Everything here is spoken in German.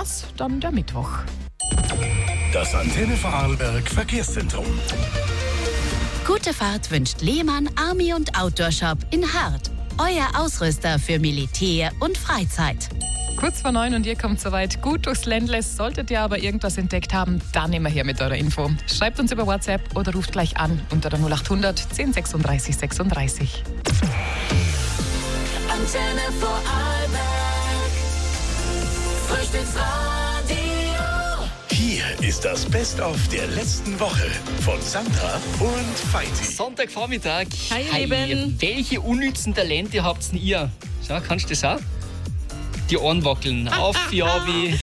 das dann der Mittwoch. Das Antenne Vorarlberg Verkehrszentrum. Gute Fahrt wünscht Lehmann Army und Outdoor Shop in Hart. Euer Ausrüster für Militär und Freizeit. Kurz vor 9 und ihr kommt soweit gut durchs Ländle. Solltet ihr aber irgendwas entdeckt haben, dann immer her mit eurer Info. Schreibt uns über WhatsApp oder ruft gleich an unter der 0800 10 36 36. Antenne Vorarlberg. Frühstücksradio. Hier ist das Best-of der letzten Woche von Sandra und Feiti. Sonntagvormittag. Hi, ihr Lieben. Welche unnützen Talente habt ihr? Schau, kannst du das auch? Die Ohren wackeln. Auf, Jabi.